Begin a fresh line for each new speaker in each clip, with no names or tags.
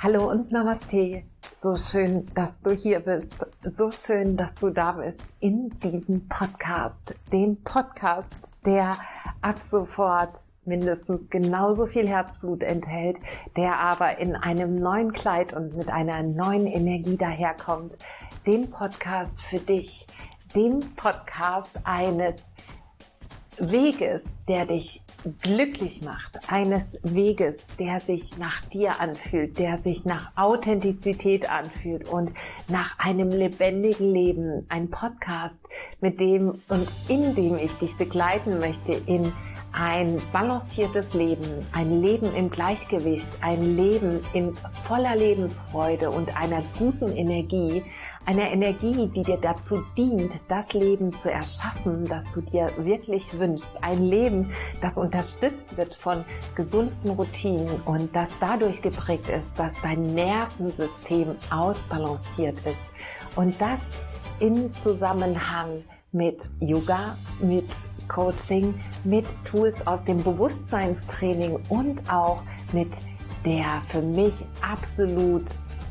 Hallo und Namaste. So schön, dass du hier bist. So schön, dass du da bist in diesem Podcast. Dem Podcast, der ab sofort mindestens genauso viel Herzblut enthält, der aber in einem neuen Kleid und mit einer neuen Energie daherkommt. Dem Podcast für dich. Dem Podcast eines Weges, der dich glücklich macht, eines Weges, der sich nach dir anfühlt, der sich nach Authentizität anfühlt und nach einem lebendigen Leben. Ein Podcast, mit dem und in dem ich dich begleiten möchte in ein balanciertes Leben, ein Leben im Gleichgewicht, ein Leben in voller Lebensfreude und einer guten Energie, eine Energie, die dir dazu dient, das Leben zu erschaffen, das du dir wirklich wünschst. Ein Leben, das unterstützt wird von gesunden Routinen und das dadurch geprägt ist, dass dein Nervensystem ausbalanciert ist. Und das in Zusammenhang mit Yoga, mit Coaching, mit Tools aus dem Bewusstseinstraining und auch mit der für mich absolut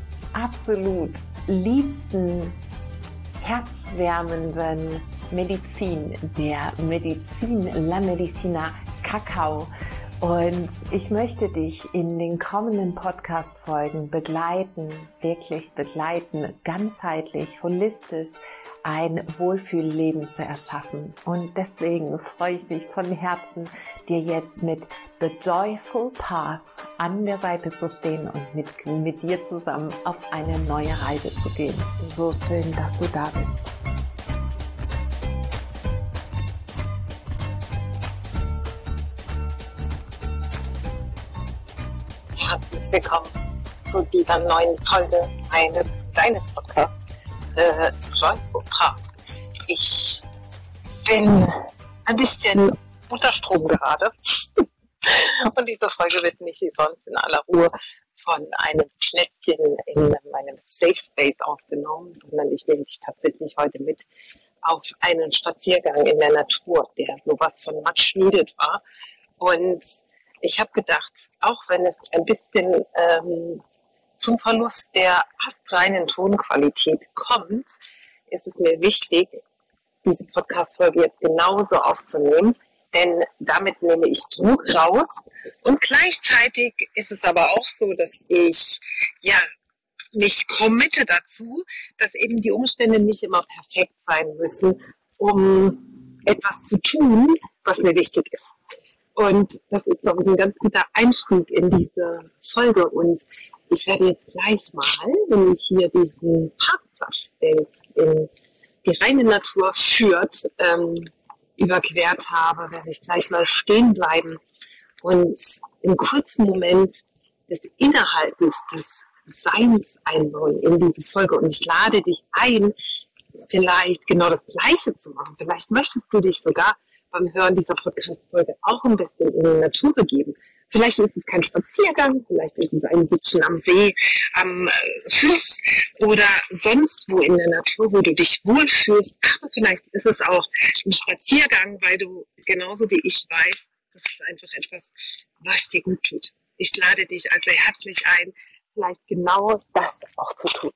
liebsten, herzwärmenden Medizin, der Medizin, La Medicina Kakao. Und ich möchte dich in den kommenden Podcast-Folgen begleiten, wirklich begleiten, ganzheitlich, holistisch ein Wohlfühlleben zu erschaffen. Und deswegen freue ich mich von Herzen, dir jetzt mit The Joyful Path an der Seite zu stehen und mit dir zusammen auf eine neue Reise zu gehen. So schön, dass du da bist.
Herzlich willkommen zu dieser neuen Folge deines Podcasts, Joyful Path. Ich bin ein bisschen unter Strom gerade und diese Folge wird nicht wie sonst in aller Ruhe von einem Plätzchen in meinem Safe Space aufgenommen, sondern ich nehme dich tatsächlich heute mit auf einen Spaziergang in der Natur, der sowas von much needed war. Und ich habe gedacht, auch wenn es ein bisschen zum Verlust der astreinen Tonqualität kommt, ist es mir wichtig, diese Podcast-Folge jetzt genauso aufzunehmen, denn damit nehme ich Druck raus und gleichzeitig ist es aber auch so, dass ich mich committe dazu, dass eben die Umstände nicht immer perfekt sein müssen, um etwas zu tun, was mir wichtig ist. Und das ist, glaube ich, ein ganz guter Einstieg in diese Folge. Und ich werde jetzt gleich mal, wenn ich hier diesen Parkplatz, der jetzt in die reine Natur führt, überquert habe, werde ich gleich mal stehen bleiben und einen kurzen Moment des Innehaltens, des Seins einbauen in diese Folge. Und ich lade dich ein, vielleicht genau das Gleiche zu machen. Vielleicht möchtest du dich sogar beim Hören dieser Podcast-Folge auch ein bisschen in die Natur begeben. Vielleicht ist es kein Spaziergang, vielleicht ist es ein Sitzen am See, am Fluss oder sonst wo in der Natur, wo du dich wohlfühlst. Aber vielleicht ist es auch ein Spaziergang, weil du genauso wie ich weißt, das ist einfach etwas, was dir gut tut. Ich lade dich also herzlich ein, vielleicht genau das auch zu tun.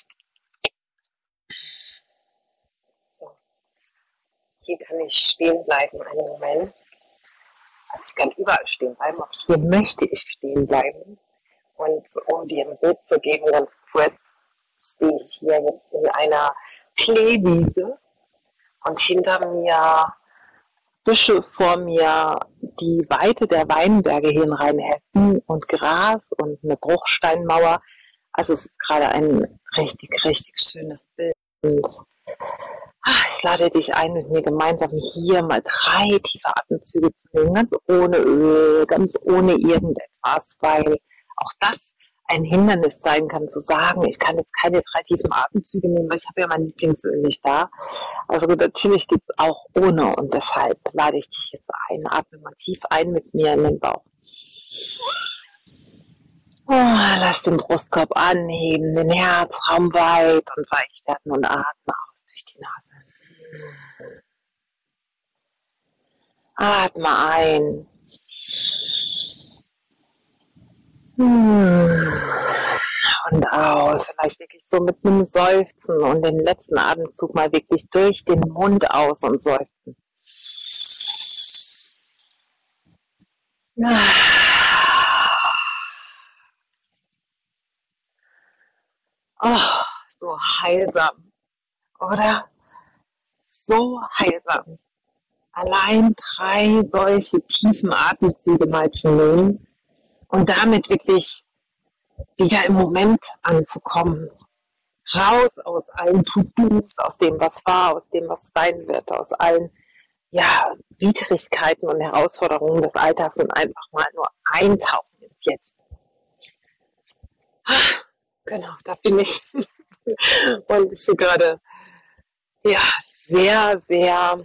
Hier kann ich stehen bleiben einen Moment. Also ich kann überall stehen bleiben, aber hier möchte ich stehen bleiben. Und um dir ein Bild zu geben, ganz kurz, stehe ich hier jetzt in einer Kleewiese und hinter mir Büsche, vor mir die Weite der Weinberge hier in Rheinhessen und Gras und eine Bruchsteinmauer. Also es ist gerade ein richtig, richtig schönes Bild. Und ich lade dich ein, mit mir gemeinsam hier mal 3 tiefe Atemzüge zu nehmen, ganz ohne Öl, ganz ohne irgendetwas, weil auch das ein Hindernis sein kann, zu sagen, ich kann jetzt keine 3 tiefen Atemzüge nehmen, weil ich habe ja mein Lieblingsöl nicht da. Also natürlich gibt es auch ohne und deshalb lade ich dich jetzt ein, atme mal tief ein mit mir in den Bauch. Lass den Brustkorb anheben, den Herzraum weit und weich werden und atme aus durch die Nase. Atme ein. und aus. Vielleicht wirklich so mit einem Seufzen und den letzten Atemzug mal wirklich durch den Mund aus und seufzen. Oh, so heilsam, oder? So heilsam. Allein 3 solche tiefen Atemzüge mal zu nehmen und damit wirklich wieder im Moment anzukommen. Raus aus allen To-Dos, aus dem, was war, aus dem, was sein wird, aus allen Widrigkeiten und Herausforderungen des Alltags und einfach mal nur eintauchen ins Jetzt. Genau, da bin ich. Und ich bin gerade sehr, sehr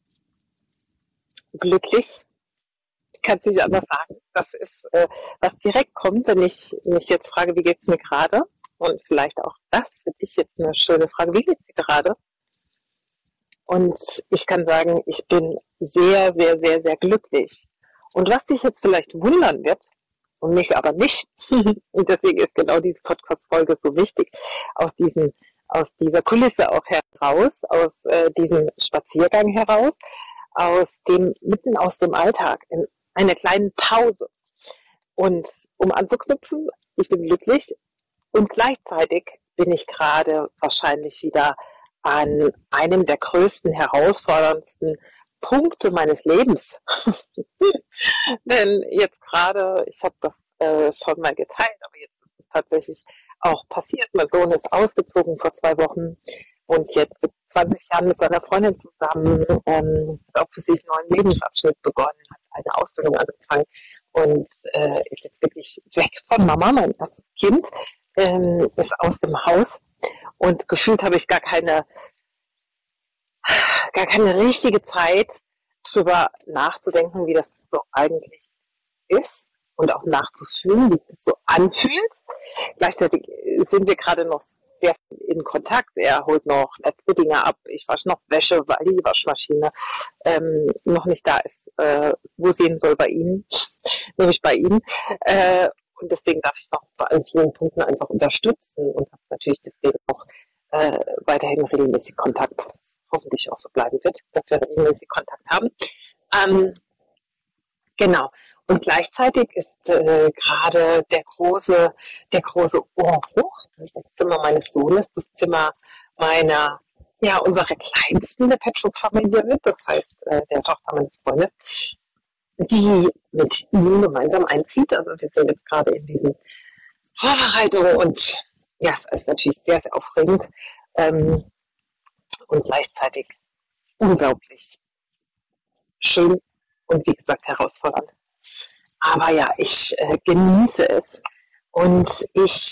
glücklich. Ich kann es nicht anders sagen. Das ist, was direkt kommt, wenn ich mich jetzt frage, wie geht's mir gerade? Und vielleicht auch das für dich jetzt eine schöne Frage, wie geht's dir gerade? Und ich kann sagen, ich bin sehr, sehr, sehr, sehr glücklich. Und was dich jetzt vielleicht wundern wird, und mich aber nicht, und deswegen ist genau diese Podcast-Folge so wichtig, aus dieser Kulisse auch heraus, aus diesem Spaziergang heraus, mitten aus dem Alltag, in einer kleinen Pause. Und um anzuknüpfen, ich bin glücklich und gleichzeitig bin ich gerade wahrscheinlich wieder an einem der größten, herausforderndsten Punkte meines Lebens. Denn jetzt gerade, ich habe das schon mal geteilt, aber jetzt ist es tatsächlich auch passiert. Mein Sohn ist ausgezogen vor 2 Wochen und jetzt mit 20 Jahren mit seiner Freundin zusammen, hat auch für sich einen neuen Lebensabschnitt begonnen, hat eine Ausbildung angefangen und ist jetzt wirklich weg von Mama. Mein erstes Kind ist aus dem Haus und gefühlt habe ich gar keine richtige Zeit, drüber nachzudenken, wie das so eigentlich ist und auch nachzufühlen, wie es sich so anfühlt. Gleichzeitig sind wir gerade noch sehr viel in Kontakt. Er holt noch letzte Dinge ab. Ich wasche noch Wäsche, weil die Waschmaschine noch nicht da ist, wo sie hin soll bei ihm, nämlich bei ihm. Und deswegen darf ich noch bei vielen Punkten einfach unterstützen und habe natürlich deswegen auch weiterhin regelmäßig Kontakt, was hoffentlich auch so bleiben wird, dass wir regelmäßig Kontakt haben. Genau. Und gleichzeitig ist gerade der große Umbruch, das ist das Zimmer meines Sohnes, das Zimmer unserer Kleinsten der Pet-Shop-Familie wird, das heißt der Tochter meines Freundes, die mit ihm gemeinsam einzieht. Also wir sind jetzt gerade in diesen Vorbereitungen und ja, es ist natürlich sehr, sehr aufregend und gleichzeitig unglaublich schön und wie gesagt herausfordernd. Aber ja, ich genieße es und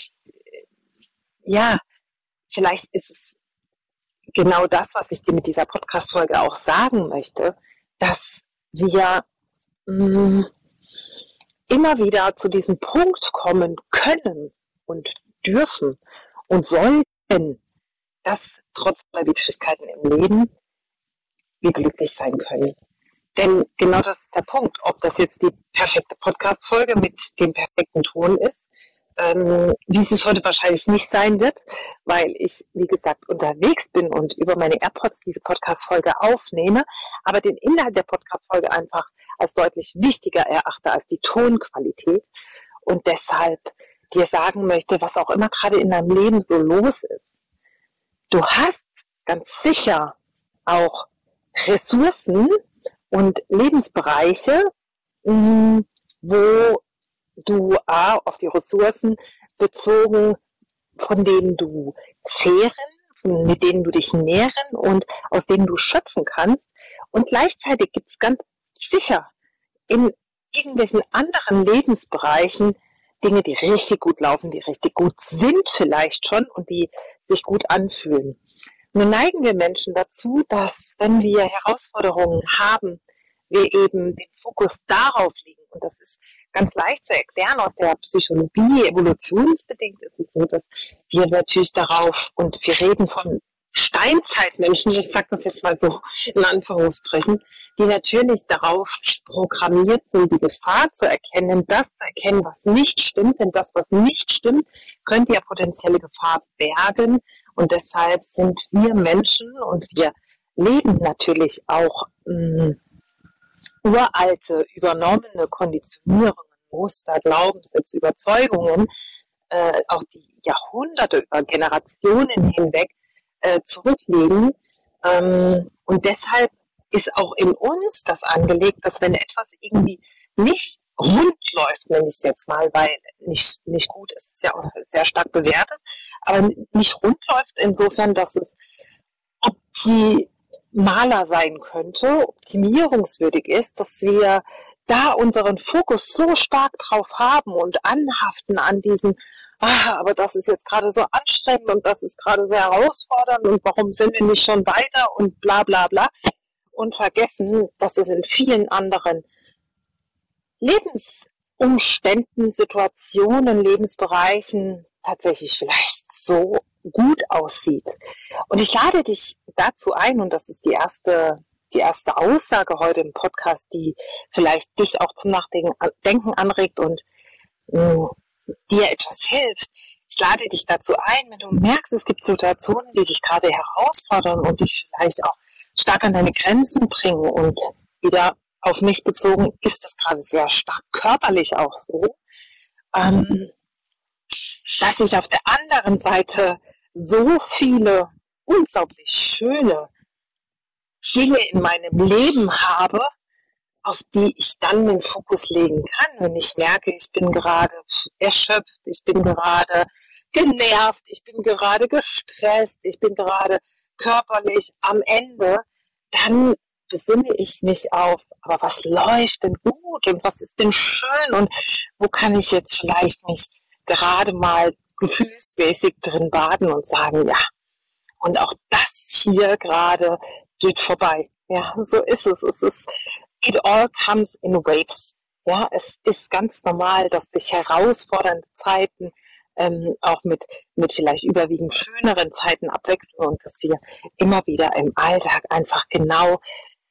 vielleicht ist es genau das, was ich dir mit dieser Podcast-Folge auch sagen möchte, dass wir immer wieder zu diesem Punkt kommen können und dürfen und sollten, dass trotz aller Widrigkeiten im Leben wir glücklich sein können. Denn genau das ist der Punkt, ob das jetzt die perfekte Podcast-Folge mit dem perfekten Ton ist, wie es heute wahrscheinlich nicht sein wird, weil ich, wie gesagt, unterwegs bin und über meine AirPods diese Podcast-Folge aufnehme, aber den Inhalt der Podcast-Folge einfach als deutlich wichtiger erachte als die Tonqualität und deshalb dir sagen möchte, was auch immer gerade in deinem Leben so los ist. Du hast ganz sicher auch Ressourcen und Lebensbereiche, wo du auf die Ressourcen bezogen, von denen du zehren, mit denen du dich nähren und aus denen du schöpfen kannst. Und gleichzeitig gibt es ganz sicher in irgendwelchen anderen Lebensbereichen Dinge, die richtig gut laufen, die richtig gut sind vielleicht schon und die sich gut anfühlen. Nun neigen wir Menschen dazu, dass, wenn wir Herausforderungen haben, wir eben den Fokus darauf legen. Und das ist ganz leicht zu erklären aus der Psychologie. Evolutionsbedingt ist es so, dass wir natürlich darauf, und wir reden von Steinzeitmenschen, ich sage das jetzt mal so in Anführungsstrichen, die natürlich darauf programmiert sind, die Gefahr zu erkennen, das zu erkennen, was nicht stimmt, denn das, was nicht stimmt, könnte ja potenzielle Gefahr bergen und deshalb sind wir Menschen und wir leben natürlich auch uralte, übernommene Konditionierungen, Muster, Glaubenssätze, Überzeugungen, auch die Jahrhunderte über Generationen hinweg zurücklegen. Und deshalb ist auch in uns das angelegt, dass wenn etwas irgendwie nicht rund läuft, nenne ich es jetzt mal, weil nicht gut ist, ist ja auch sehr stark bewertet, aber nicht rund läuft insofern, dass es optimaler sein könnte, optimierungswürdig ist, dass wir da unseren Fokus so stark drauf haben und anhaften an diesem, aber das ist jetzt gerade so anstrengend und das ist gerade sehr herausfordernd und warum sind wir nicht schon weiter und bla bla bla und vergessen, dass es in vielen anderen Lebensumständen, Situationen, Lebensbereichen tatsächlich vielleicht so gut aussieht. Und ich lade dich dazu ein, und das ist die erste Aussage heute im Podcast, die vielleicht dich auch zum Nachdenken anregt und dir etwas hilft. Ich lade dich dazu ein, wenn du merkst, es gibt Situationen, die dich gerade herausfordern und dich vielleicht auch stark an deine Grenzen bringen und wieder auf mich bezogen ist das gerade sehr stark körperlich auch so, dass ich auf der anderen Seite so viele unglaublich schöne Dinge in meinem Leben habe, auf die ich dann den Fokus legen kann, wenn ich merke, ich bin gerade erschöpft, ich bin gerade genervt, ich bin gerade gestresst, ich bin gerade körperlich am Ende, dann besinne ich mich auf, aber was läuft denn gut und was ist denn schön und wo kann ich jetzt vielleicht mich gerade mal gefühlsmäßig drin baden und sagen, ja, und auch das hier gerade geht vorbei. Ja, so ist es. It all comes in waves. Ja, es ist ganz normal, dass sich herausfordernde Zeiten auch mit vielleicht überwiegend schöneren Zeiten abwechseln und dass wir immer wieder im Alltag einfach genau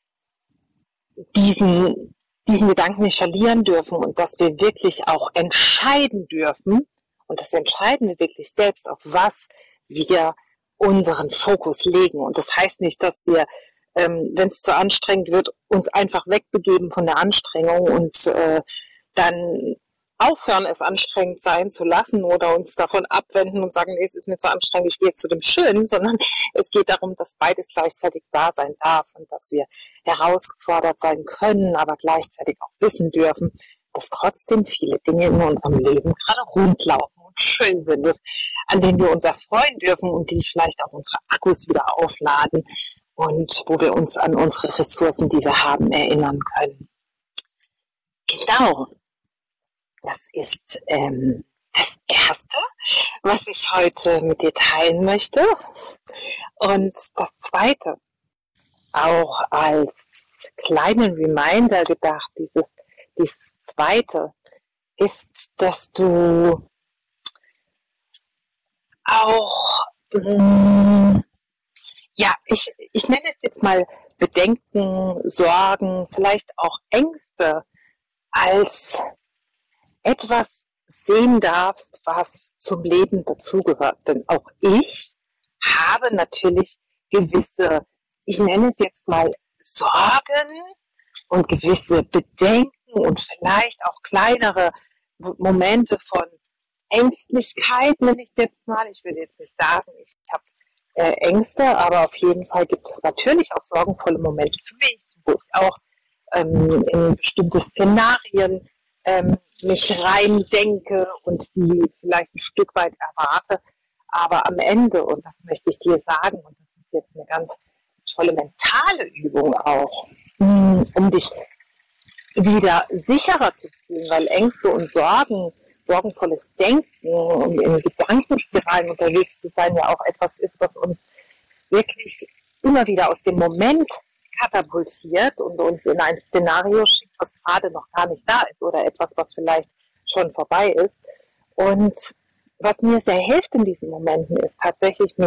diesen Gedanken nicht verlieren dürfen und dass wir wirklich auch entscheiden dürfen, und das entscheiden wir wirklich selbst, auf was wir unseren Fokus legen. Und das heißt nicht, dass wir, wenn es zu anstrengend wird, uns einfach wegbegeben von der Anstrengung und dann aufhören, es anstrengend sein zu lassen oder uns davon abwenden und sagen, nee, es ist mir zu anstrengend, ich gehe jetzt zu dem Schönen, sondern es geht darum, dass beides gleichzeitig da sein darf und dass wir herausgefordert sein können, aber gleichzeitig auch wissen dürfen, dass trotzdem viele Dinge in unserem Leben gerade rund laufen und schön sind, an denen wir uns erfreuen dürfen und die vielleicht auch unsere Akkus wieder aufladen und wo wir uns an unsere Ressourcen, die wir haben, erinnern können. Genau. Das ist das Erste, was ich heute mit dir teilen möchte. Und das Zweite, auch als kleinen Reminder gedacht, dieses Zweite, ist, dass du auch, ich nenne es jetzt mal Bedenken, Sorgen, vielleicht auch Ängste als etwas sehen darfst, was zum Leben dazugehört. Denn auch ich habe natürlich gewisse, ich nenne es jetzt mal Sorgen und gewisse Bedenken und vielleicht auch kleinere Momente von Ängstlichkeit, nenne ich es jetzt mal. Ich will jetzt nicht sagen, ich habe Ängste, aber auf jeden Fall gibt es natürlich auch sorgenvolle Momente für mich, wo ich auch in bestimmte Szenarien mich rein denke und die vielleicht ein Stück weit erwarte. Aber am Ende, und das möchte ich dir sagen, und das ist jetzt eine ganz tolle mentale Übung auch, um dich wieder sicherer zu fühlen, weil Ängste und sorgenvolles Denken und in Gedankenspiralen unterwegs zu sein, ja auch etwas ist, was uns wirklich immer wieder aus dem Moment katapultiert und uns in ein Szenario schickt, was gerade noch gar nicht da ist oder etwas, was vielleicht schon vorbei ist. Und was mir sehr hilft in diesen Momenten, ist tatsächlich mir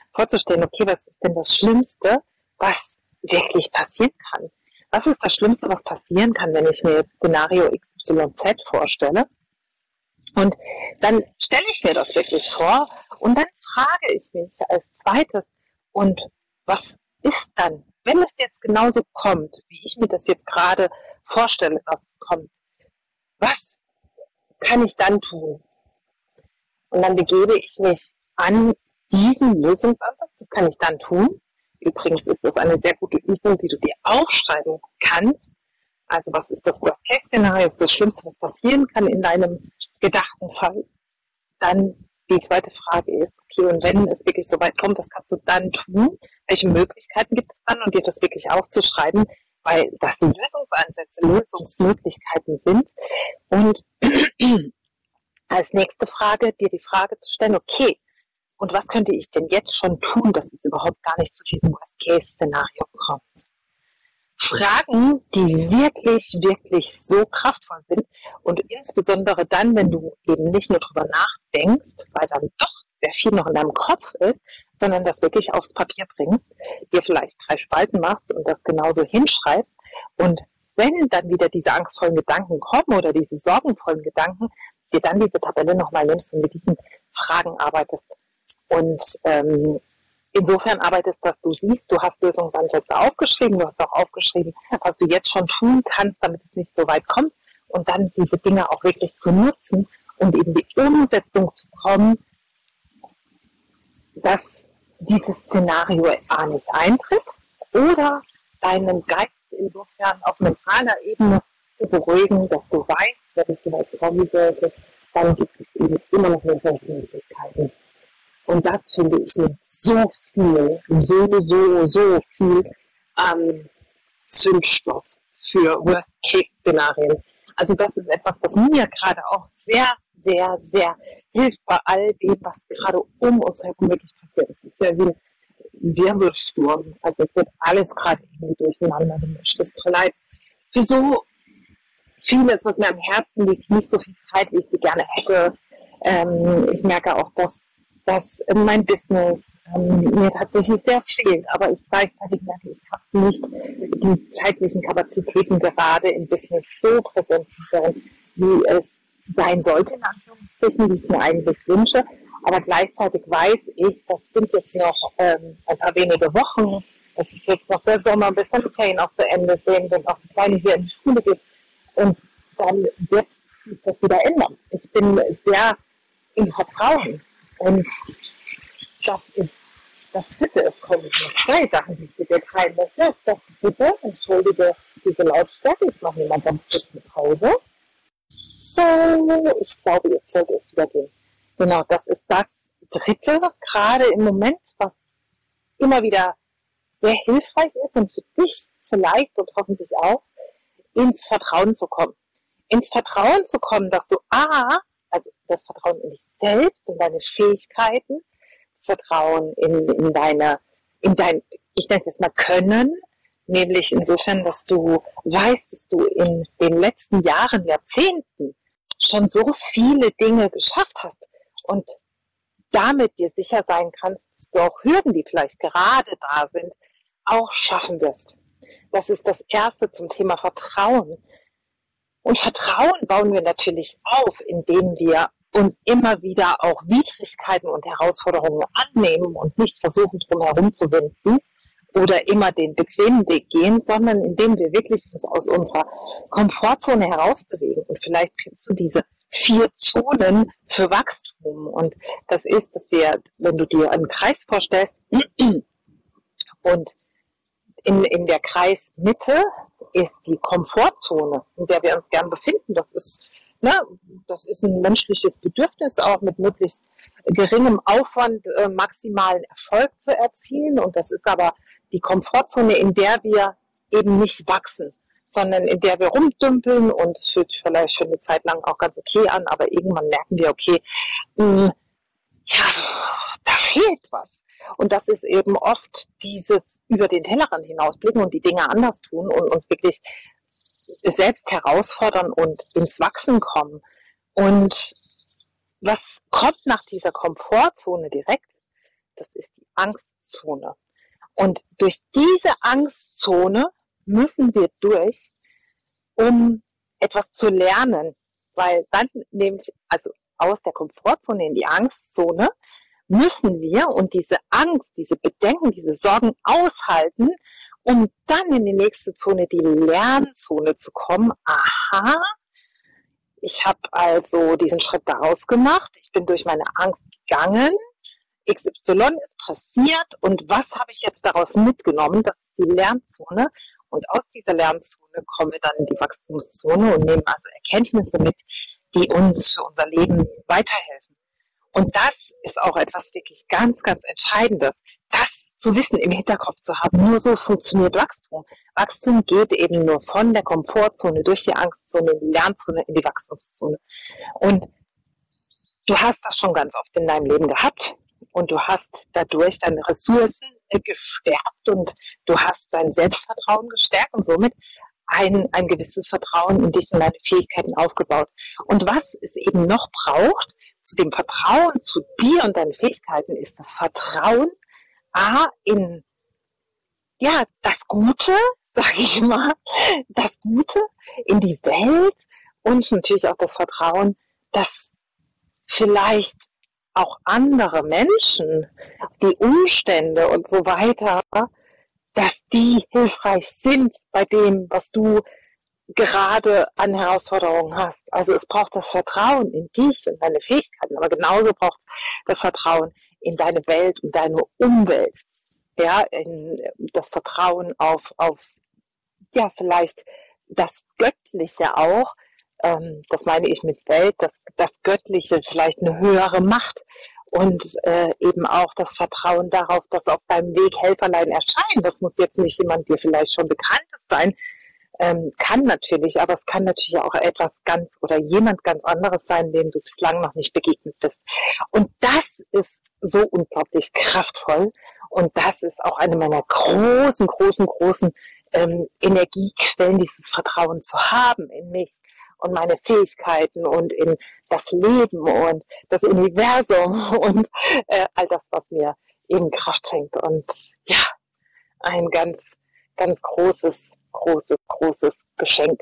vorzustellen, okay, was ist denn das Schlimmste, was wirklich passieren kann? Was ist das Schlimmste, was passieren kann, wenn ich mir jetzt Szenario XYZ vorstelle? Und dann stelle ich mir das wirklich vor und dann frage ich mich als zweites, und was ist dann, wenn es jetzt genauso kommt, wie ich mir das jetzt gerade vorstelle, dass es kommt, was kann ich dann tun? Und dann begebe ich mich an diesen Lösungsansatz, das kann ich dann tun. Übrigens ist das eine sehr gute Übung, die du dir aufschreiben kannst. Also was ist das Worst-Case-Szenario, das Schlimmste, was passieren kann in deinem gedachten Fall. Dann die zweite Frage ist, okay, und wenn es wirklich so weit kommt, was kannst du dann tun? Welche Möglichkeiten gibt es dann? Und dir das wirklich aufzuschreiben, weil das die Lösungsansätze, Lösungsmöglichkeiten sind. Und als nächste Frage, dir die Frage zu stellen, okay, und was könnte ich denn jetzt schon tun, dass es überhaupt gar nicht zu diesem Worst-Case-Szenario kommt? Fragen, die wirklich, wirklich so kraftvoll sind und insbesondere dann, wenn du eben nicht nur drüber nachdenkst, weil dann doch sehr viel noch in deinem Kopf ist, sondern das wirklich aufs Papier bringst, dir vielleicht 3 Spalten machst und das genauso hinschreibst und wenn dann wieder diese angstvollen Gedanken kommen oder diese sorgenvollen Gedanken, dir dann diese Tabelle nochmal nimmst und mit diesen Fragen arbeitest. Und insofern arbeitest, dass du siehst, du hast Lösungsansätze aufgeschrieben, du hast auch aufgeschrieben, was du jetzt schon tun kannst, damit es nicht so weit kommt und dann diese Dinge auch wirklich zu nutzen und eben die Umsetzung zu kommen, dass dieses Szenario A nicht eintritt oder deinen Geist insofern auf mentaler Ebene zu beruhigen, dass du weißt, wenn es so weit kommen sollte, dann gibt es eben immer noch Möglichkeiten. Und das finde ich mit so viel Zündstoff für Worst-Case-Szenarien. Also das ist etwas, was mir gerade auch sehr, sehr, sehr hilft bei all dem, was gerade um uns herum wirklich passiert. Es ist ja wie ein Wirbelsturm. Also es wird alles gerade irgendwie durcheinander gemischt. Es tut mir leid für so vieles, was mir am Herzen liegt, nicht so viel Zeit, wie ich sie gerne hätte. Ich merke auch, dass mein Business mir tatsächlich sehr fehlt, aber ich gleichzeitig merke, ich habe nicht die zeitlichen Kapazitäten gerade im Business so präsent zu sein, wie es sein sollte, in Anführungsstrichen, wie ich es mir eigentlich wünsche. Aber gleichzeitig weiß ich, das sind jetzt noch ein paar wenige Wochen, es ist jetzt noch der Sommer, bis dann die Ferien auch zu Ende sind, wenn auch die Kleine hier in die Schule geht. Und dann wird sich das wieder ändern. Ich bin sehr im Vertrauen. Und das ist das Dritte. Es kommen noch 2 Sachen, die ich mit dir teilen möchte. Das Dritte, entschuldige diese Lautstärke, ich mache mir mal ganz kurz eine Pause. So, ich glaube, jetzt sollte es wieder gehen. Genau, das ist das Dritte, gerade im Moment, was immer wieder sehr hilfreich ist und für dich vielleicht und hoffentlich auch, ins Vertrauen zu kommen. Ins Vertrauen zu kommen, dass du also das Vertrauen in dich selbst und deine Fähigkeiten, das Vertrauen in dein, ich nenne es jetzt mal Können, nämlich insofern, dass du weißt, dass du in den letzten Jahren, Jahrzehnten schon so viele Dinge geschafft hast und damit dir sicher sein kannst, dass du auch Hürden, die vielleicht gerade da sind, auch schaffen wirst. Das ist das Erste zum Thema Vertrauen. Und Vertrauen bauen wir natürlich auf, indem wir uns immer wieder auch Widrigkeiten und Herausforderungen annehmen und nicht versuchen, drum herum zu winden oder immer den bequemen Weg gehen, sondern indem wir wirklich uns aus unserer Komfortzone herausbewegen. Und vielleicht kennst du diese 4 Zonen für Wachstum. Und das ist, dass wir, wenn du dir einen Kreis vorstellst und in der Kreismitte ist die Komfortzone, in der wir uns gern befinden. Das ist ein menschliches Bedürfnis, auch mit möglichst geringem Aufwand maximalen Erfolg zu erzielen. Und das ist aber die Komfortzone, in der wir eben nicht wachsen, sondern in der wir rumdümpeln und es fühlt sich vielleicht für eine Zeit lang auch ganz okay an, aber irgendwann merken wir, okay, da fehlt was. Und das ist eben oft dieses über den Tellerrand hinausblicken und die Dinge anders tun und uns wirklich selbst herausfordern und ins Wachsen kommen. Und was kommt nach dieser Komfortzone direkt? Das ist die Angstzone. Und durch diese Angstzone müssen wir durch, um etwas zu lernen. Weil dann nämlich, also aus der Komfortzone in die Angstzone, müssen wir und diese Angst, diese Bedenken, diese Sorgen aushalten, um dann in die nächste Zone, die Lernzone zu kommen. Aha, ich habe also diesen Schritt daraus gemacht, ich bin durch meine Angst gegangen, XY ist passiert und was habe ich jetzt daraus mitgenommen? Das ist die Lernzone und aus dieser Lernzone kommen wir dann in die Wachstumszone und nehmen also Erkenntnisse mit, die uns für unser Leben weiterhelfen. Und das ist auch etwas wirklich ganz, ganz Entscheidendes, das zu wissen, im Hinterkopf zu haben. Nur so funktioniert Wachstum. Wachstum geht eben nur von der Komfortzone durch die Angstzone in die Lernzone in die Wachstumszone. Und du hast das schon ganz oft in deinem Leben gehabt und du hast dadurch deine Ressourcen gestärkt und du hast dein Selbstvertrauen gestärkt und somit ein gewisses Vertrauen in dich und deine Fähigkeiten aufgebaut. Und was es eben noch braucht, zu dem Vertrauen zu dir und deinen Fähigkeiten, ist das Vertrauen in das Gute, sage ich mal, das Gute in die Welt und natürlich auch das Vertrauen, dass vielleicht auch andere Menschen, die Umstände und so weiter, dass die hilfreich sind bei dem, was du gerade an Herausforderungen hast. Also es braucht das Vertrauen in dich und deine Fähigkeiten, aber genauso braucht das Vertrauen in deine Welt und deine Umwelt. Ja, in das Vertrauen auf vielleicht das Göttliche auch. Das meine ich mit Welt, das Göttliche, vielleicht eine höhere Macht. Und eben auch das Vertrauen darauf, dass auf deinem Weg Helferlein erscheinen. Das muss jetzt nicht jemand dir vielleicht schon Bekanntes sein, kann natürlich, aber es kann natürlich auch etwas ganz oder jemand ganz anderes sein, dem du bislang noch nicht begegnet bist. Und das ist so unglaublich kraftvoll und das ist auch eine meiner großen Energiequellen, dieses Vertrauen zu haben in mich und meine Fähigkeiten und in das Leben und das Universum und all das, was mir eben Kraft schenkt. Und ja, ein ganz, ganz großes Geschenk.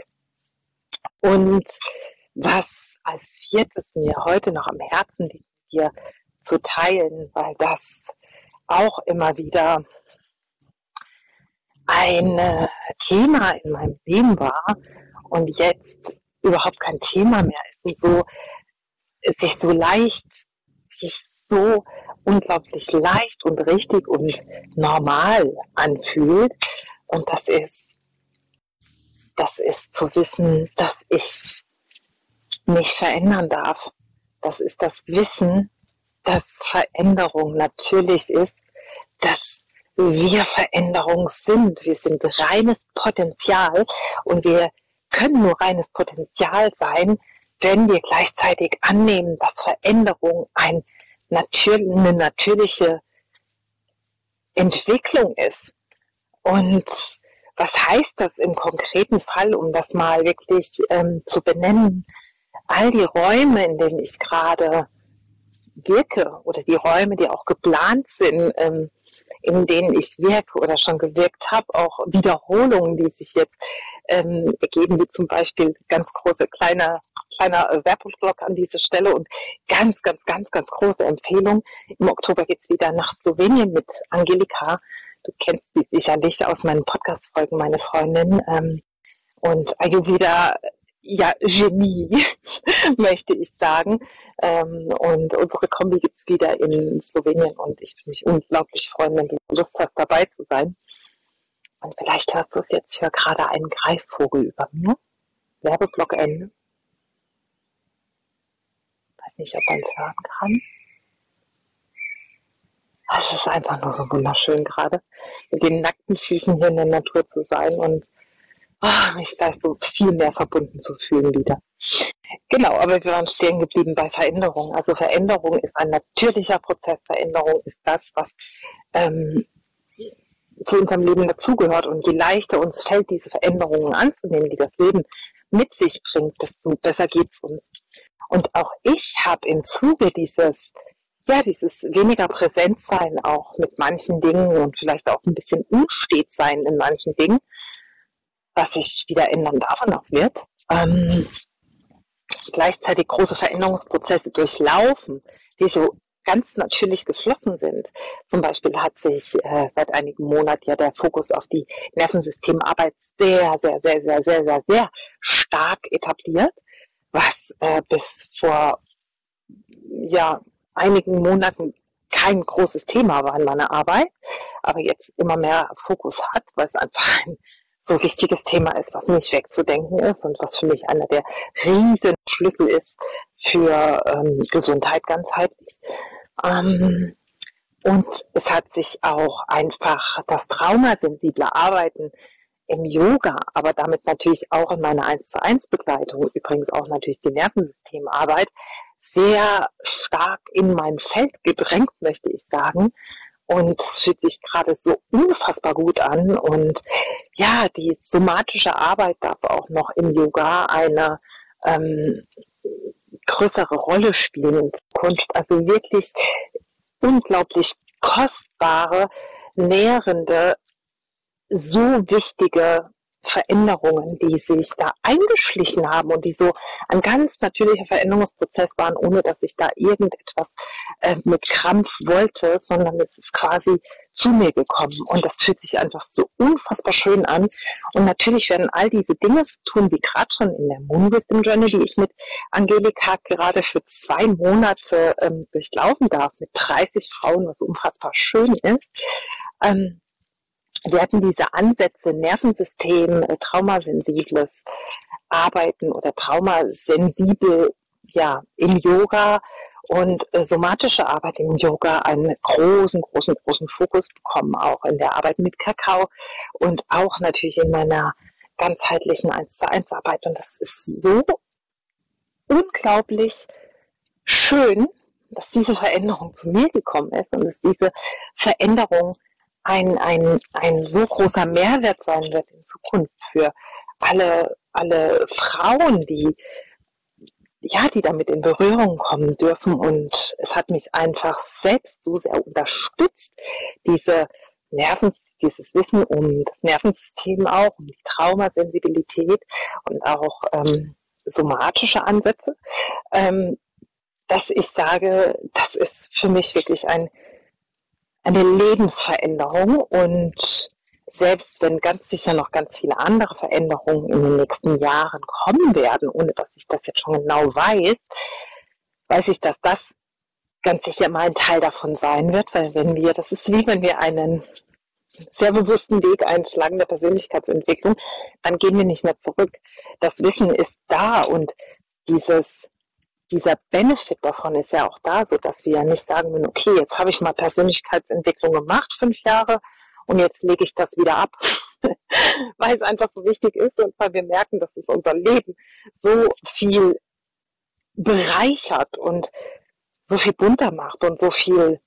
Und was als viertes mir heute noch am Herzen liegt, hier zu teilen, weil das auch immer wieder ein Thema in meinem Leben war und jetzt überhaupt kein Thema mehr ist und sich so unglaublich leicht und richtig und normal anfühlt. Und das ist zu wissen, dass ich mich verändern darf. Das ist das Wissen, dass Veränderung natürlich ist, dass wir Veränderung sind. Wir sind reines Potenzial und wir können nur reines Potenzial sein, wenn wir gleichzeitig annehmen, dass Veränderung eine natürliche Entwicklung ist. Und was heißt das im konkreten Fall, um das mal wirklich zu benennen? All die Räume, in denen ich gerade wirke oder die Räume, die auch geplant sind, in denen ich wirke oder schon gewirkt habe, auch Wiederholungen, die sich jetzt ergeben, wie zum Beispiel ganz kleiner Werbeblock an dieser Stelle und ganz große Empfehlung. Im Oktober geht's wieder nach Slowenien mit Angelika. Du kennst sie sicherlich aus meinen Podcast-Folgen, meine Freundin. Und Ayurveda, ja, Genie, möchte ich sagen. Und unsere Kombi gibt's wieder in Slowenien und ich würde mich unglaublich freuen, wenn du Lust hast, dabei zu sein. Und vielleicht hörst du es jetzt, ich höre gerade einen Greifvogel über mir. Werbeblock Ende. Weiß nicht, ob man es hören kann. Es ist einfach nur so wunderschön gerade, mit den nackten Füßen hier in der Natur zu sein und mich gleich so viel mehr verbunden zu fühlen wieder. Genau, aber wir waren stehen geblieben bei Veränderung. Also Veränderung ist ein natürlicher Prozess. Veränderung ist das, was zu unserem Leben dazugehört. Und je leichter uns fällt, diese Veränderungen anzunehmen, die das Leben mit sich bringt, desto besser geht's uns. Und auch ich habe im Zuge dieses ja, dieses weniger Präsenzsein auch mit manchen Dingen und vielleicht auch ein bisschen unstet sein in manchen Dingen, was sich wieder ändern darf und auch wird. Gleichzeitig große Veränderungsprozesse durchlaufen, die so ganz natürlich geflossen sind. Zum Beispiel hat sich seit einigen Monaten ja der Fokus auf die Nervensystemarbeit sehr, sehr, sehr, sehr, sehr, sehr, sehr stark etabliert, was bis vor einigen Monaten kein großes Thema war in meiner Arbeit, aber jetzt immer mehr Fokus hat, weil es einfach ein so wichtiges Thema ist, was nicht wegzudenken ist und was für mich einer der riesen Schlüssel ist für Gesundheit ganzheitlich. Und es hat sich auch einfach das traumasensible Arbeiten im Yoga, aber damit natürlich auch in meiner 1:1 Begleitung, übrigens auch natürlich die Nervensystemarbeit, sehr stark in mein Feld gedrängt, möchte ich sagen. Und es fühlt sich gerade so unfassbar gut an. Und ja, die somatische Arbeit darf auch noch im Yoga eine größere Rolle spielen in Zukunft. Also wirklich unglaublich kostbare, nährende, so wichtige Veränderungen, die sich da eingeschlichen haben und die so ein ganz natürlicher Veränderungsprozess waren, ohne dass ich da irgendetwas mit Krampf wollte, sondern es ist quasi zu mir gekommen und das fühlt sich einfach so unfassbar schön an. Und natürlich werden all diese Dinge tun, wie gerade schon in der Moon Wisdom Journey, die ich mit Angelika gerade für 2 Monate durchlaufen darf, mit 30 Frauen, was unfassbar schön ist. Wir hatten diese Ansätze, Nervensystem, traumasensibles Arbeiten oder traumasensibel im Yoga und somatische Arbeit im Yoga einen großen Fokus bekommen, auch in der Arbeit mit Kakao und auch natürlich in meiner ganzheitlichen 1:1 Arbeit. Und das ist so unglaublich schön, dass diese Veränderung zu mir gekommen ist und dass diese Veränderung ein so großer Mehrwert sein wird in Zukunft für alle Frauen, die damit in Berührung kommen dürfen. Und es hat mich einfach selbst so sehr unterstützt, dieses Wissen um das Nervensystem auch, um die Traumasensibilität und auch somatische Ansätze, dass ich sage, das ist für mich wirklich eine Lebensveränderung und selbst wenn ganz sicher noch ganz viele andere Veränderungen in den nächsten Jahren kommen werden, ohne dass ich das jetzt schon genau weiß ich, dass das ganz sicher mal ein Teil davon sein wird, weil das ist wie wenn wir einen sehr bewussten Weg einschlagen der Persönlichkeitsentwicklung, dann gehen wir nicht mehr zurück. Das Wissen ist da und dieser Benefit davon ist ja auch da, so dass wir ja nicht sagen können, okay, jetzt habe ich mal Persönlichkeitsentwicklung gemacht, 5 Jahre, und jetzt lege ich das wieder ab, weil es einfach so wichtig ist und weil wir merken, dass es unser Leben so viel bereichert und so viel bunter macht und so viel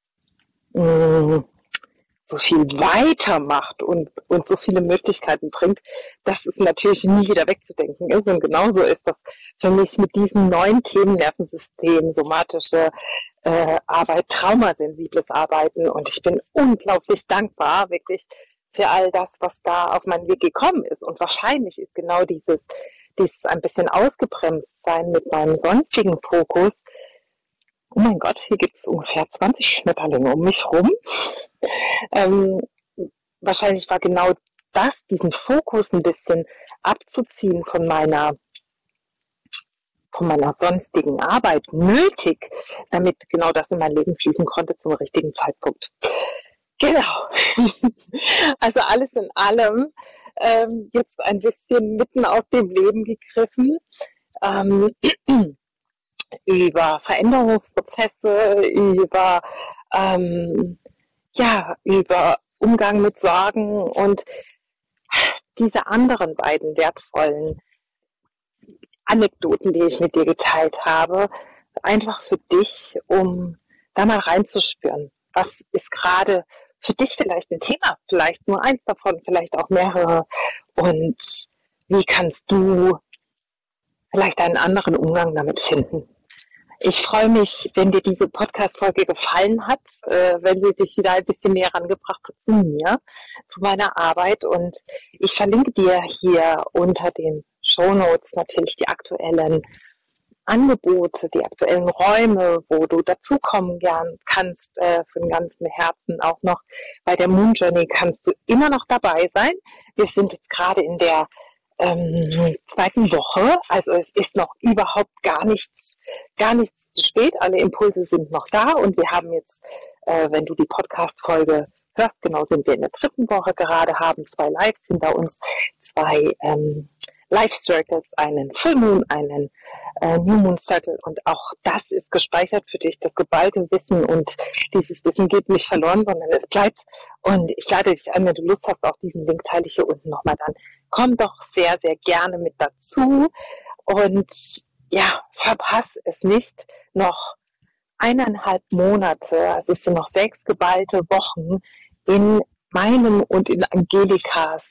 weitermacht und so viele Möglichkeiten bringt, dass es natürlich nie wieder wegzudenken ist. Und genauso ist das für mich mit diesen neuen Themen, Nervensystem, somatische Arbeit, traumasensibles Arbeiten. Und ich bin unglaublich dankbar, wirklich, für all das, was da auf meinen Weg gekommen ist. Und wahrscheinlich ist genau dieses ein bisschen ausgebremst sein mit meinem sonstigen Fokus. Oh mein Gott, hier gibt es ungefähr 20 Schmetterlinge um mich rum. Wahrscheinlich war genau das, diesen Fokus ein bisschen abzuziehen von meiner sonstigen Arbeit nötig, damit genau das in mein Leben fließen konnte zum richtigen Zeitpunkt. Genau. Also alles in allem jetzt ein bisschen mitten aus dem Leben gegriffen. Über Veränderungsprozesse, über Umgang mit Sorgen und diese anderen beiden wertvollen Anekdoten, die ich mit dir geteilt habe, einfach für dich, um da mal reinzuspüren. Was ist gerade für dich vielleicht ein Thema? Vielleicht nur eins davon, vielleicht auch mehrere. Und wie kannst du vielleicht einen anderen Umgang damit finden? Ich freue mich, wenn dir diese Podcast-Folge gefallen hat, wenn sie dich wieder ein bisschen näher rangebracht hat zu mir, zu meiner Arbeit. Und ich verlinke dir hier unter den Shownotes natürlich die aktuellen Angebote, die aktuellen Räume, wo du dazukommen kannst, von ganzem Herzen auch noch. Bei der Moon Journey kannst du immer noch dabei sein. Wir sind jetzt gerade in der zweiten Woche, also es ist noch überhaupt gar nichts zu spät. Alle Impulse sind noch da und wir haben jetzt, wenn du die Podcast-Folge hörst, genau sind wir in der dritten Woche gerade, haben 2 Lives hinter uns, 2 Life Circles, einen Full Moon, einen New Moon Circle, und auch das ist gespeichert für dich, das geballte Wissen, und dieses Wissen geht nicht verloren, sondern es bleibt, und ich lade dich ein, wenn du Lust hast, auch diesen Link teile ich hier unten nochmal, dann komm doch sehr, sehr gerne mit dazu und ja, verpass es nicht, noch 1,5 Monate, also es sind noch 6 geballte Wochen in meinem und in Angelikas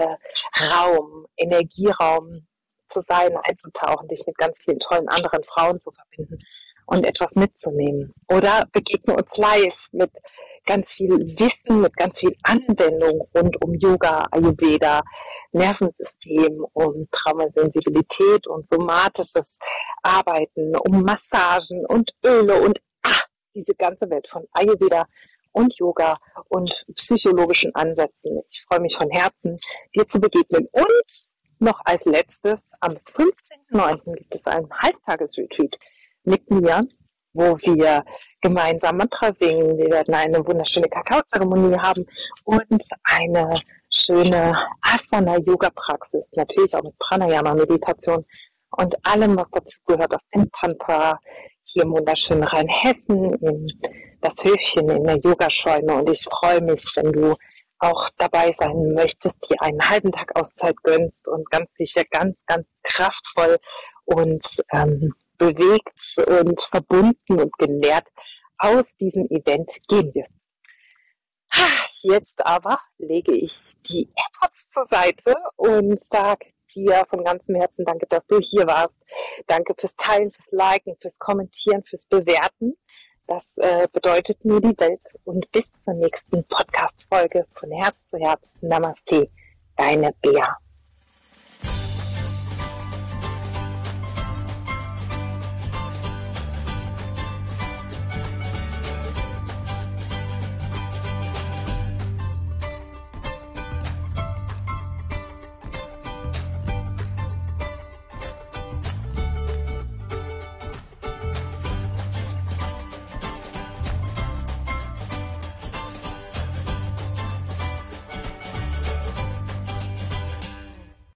Raum, Energieraum zu sein, einzutauchen, dich mit ganz vielen tollen anderen Frauen zu verbinden und etwas mitzunehmen. Oder begegne uns live mit ganz viel Wissen, mit ganz viel Anwendung rund um Yoga, Ayurveda, Nervensystem, um Traumasensibilität und somatisches Arbeiten, um Massagen und Öle und diese ganze Welt von Ayurveda und Yoga und psychologischen Ansätzen. Ich freue mich von Herzen, dir zu begegnen. Und noch als letztes, am 15.09. gibt es einen Halbtagesretreat mit mir, wo wir gemeinsam Mantra singen. Wir werden eine wunderschöne Kakaozeremonie haben und eine schöne Asana-Yoga-Praxis, natürlich auch mit Pranayama-Meditation und allem, was dazu gehört aus dem Tantra, hier im wunderschönen Rheinhessen, in das Höfchen in der Yogascheune. Und ich freue mich, wenn du auch dabei sein möchtest, dir einen halben Tag Auszeit gönnst und ganz sicher, ganz, ganz kraftvoll und bewegt und verbunden und genährt aus diesem Event gehen wirst. Jetzt aber lege ich die AirPods zur Seite und sage dir von ganzem Herzen danke, dass du hier warst. Danke fürs Teilen, fürs Liken, fürs Kommentieren, fürs Bewerten. Das bedeutet mir die Welt. Und bis zur nächsten Podcast-Folge von Herz zu Herz. Namaste, deine Bea.